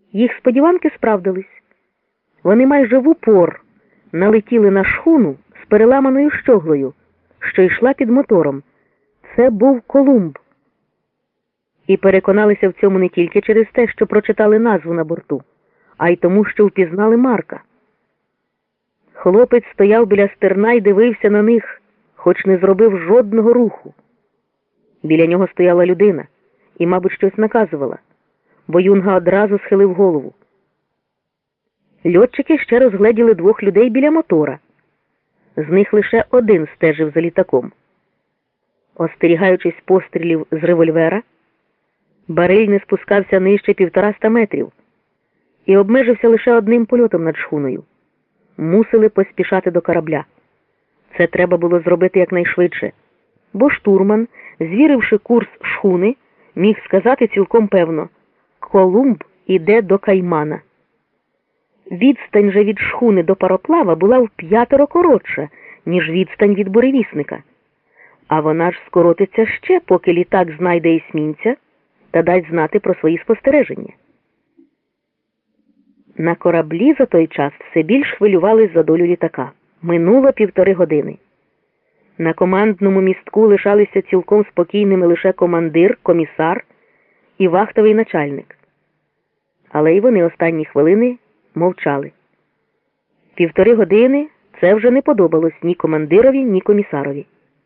Їх сподіванки справдились. Вони майже в упор налетіли на шхуну з переламаною щоглою, що йшла під мотором. Це був Колумб. І переконалися в цьому не тільки через те, що прочитали назву на борту, а й тому, що впізнали Марка. Хлопець стояв біля стерна і дивився на них, хоч не зробив жодного руху. Біля нього стояла людина і, мабуть, щось наказувала, бо Юнга одразу схилив голову. Льотчики ще розгледіли двох людей біля мотора. З них лише один стежив за літаком. Остерігаючись пострілів з револьвера, Бариль не спускався нижче 150 метрів і обмежився лише одним польотом над шхуною. Мусили поспішати до корабля. Це треба було зробити якнайшвидше, бо штурман, звіривши курс шхуни, міг сказати цілком певно: Колумб іде до Каймана. Відстань же від шхуни до пароплава була в 5 коротша, ніж відстань від буревісника. А вона ж скоротиться ще, поки літак знайде есмінця та дасть знати про свої спостереження. На кораблі за той час все більш хвилювались за долю літака. Минуло 1,5 години. На командному містку лишалися цілком спокійними лише командир, комісар і вахтовий начальник. Але й вони останні хвилини мовчали. 1,5 години це вже не подобалось ні командирові, ні комісарові.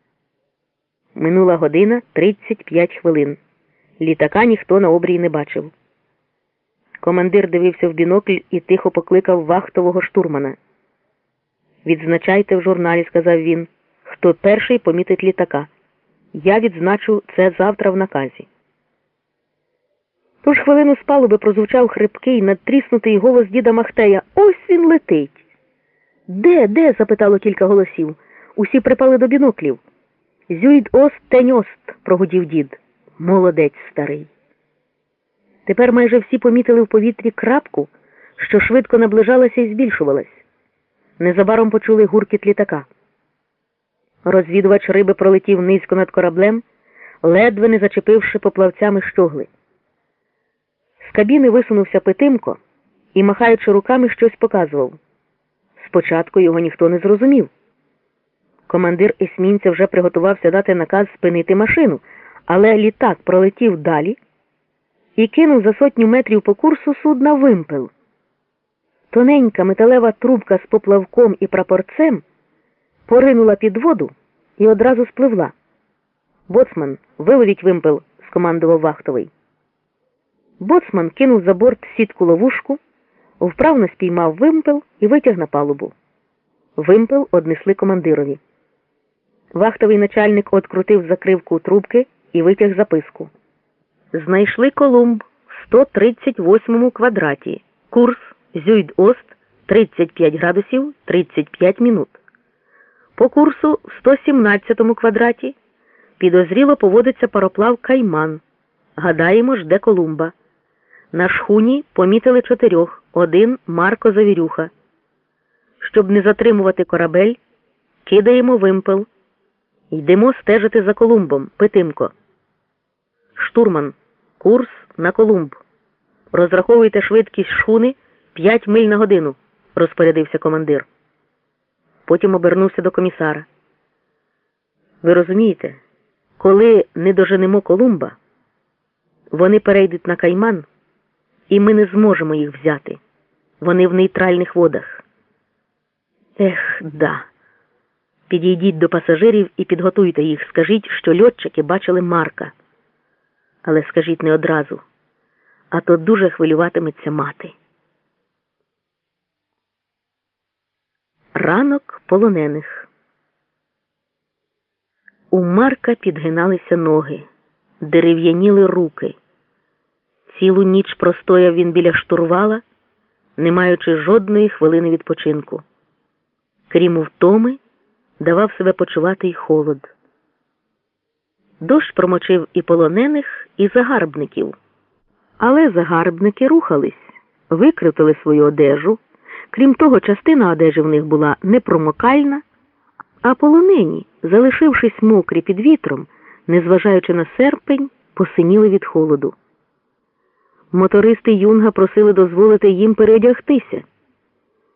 Минула година 35 хвилин. Літака ніхто на обрії не бачив. Командир дивився в бінокль і тихо покликав вахтового штурмана. «Відзначайте в журналі», – сказав він, – «хто перший помітить літака. Я відзначу це завтра в наказі». Ту ж хвилину з палуби прозвучав хрипкий, надтріснутий голос діда Махтея: «Ось він летить!» «Де, де?» – запитало кілька голосів. Усі припали до біноклів. «Зюйд-ост, тень-ост», – прогудів дід. «Молодець старий». Тепер майже всі помітили в повітрі крапку, що швидко наближалася і збільшувалась. Незабаром почули гуркіт літака. Розвідувач риби пролетів низько над кораблем, ледве не зачепивши поплавцями щогли. З кабіни висунувся Петимко і, махаючи руками, щось показував. Спочатку його ніхто не зрозумів. Командир есмінця вже приготувався дати наказ спинити машину, але літак пролетів далі і кинув за 100 метрів по курсу судна вимпел. Тоненька металева трубка з поплавком і прапорцем поринула під воду і одразу спливла. «Боцман, виловіть вимпел», – скомандував вахтовий. Боцман кинув за борт сітку-ловушку, вправно спіймав вимпел і витяг на палубу. Вимпел однесли командирові. Вахтовий начальник открутив закривку трубки і витяг записку. «Знайшли Колумб в 138 квадраті. Курс Зюйд-Ост 35 градусів 35 минут. По курсу в 117 квадраті підозріло поводиться пароплав Кайман. Гадаємо, жде Колумба. На шхуні помітили 4, один Марко Завірюха. Щоб не затримувати корабель, кидаємо вимпел. Йдемо стежити за Колумбом, Петимко. Штурман, курс на Колумб. Розраховуйте швидкість шхуни 5 миль на годину», – розпорядився командир. Потім обернувся до комісара. «Ви розумієте, коли не доженемо Колумба, вони перейдуть на Кайман, і ми не зможемо їх взяти. Вони в нейтральних водах». «Ех, да. Підійдіть до пасажирів і підготуйте їх. Скажіть, що льотчики бачили Марка. Але скажіть не одразу, а то дуже хвилюватиметься мати». Ранок полонених. У Марка підгиналися ноги, дерев'яніли руки. Цілу ніч простояв він біля штурвала, не маючи жодної хвилини відпочинку. Крім втоми, давав себе почувати й холод. Дощ промочив і полонених, і загарбників. Але загарбники рухались, викрутили свою одежу. Крім того, частина одежі в них була непромокальна, а полонені, залишившись мокрі під вітром, незважаючи на серпень, посиніли від холоду. Мотористи Юнга просили дозволити їм переодягтися.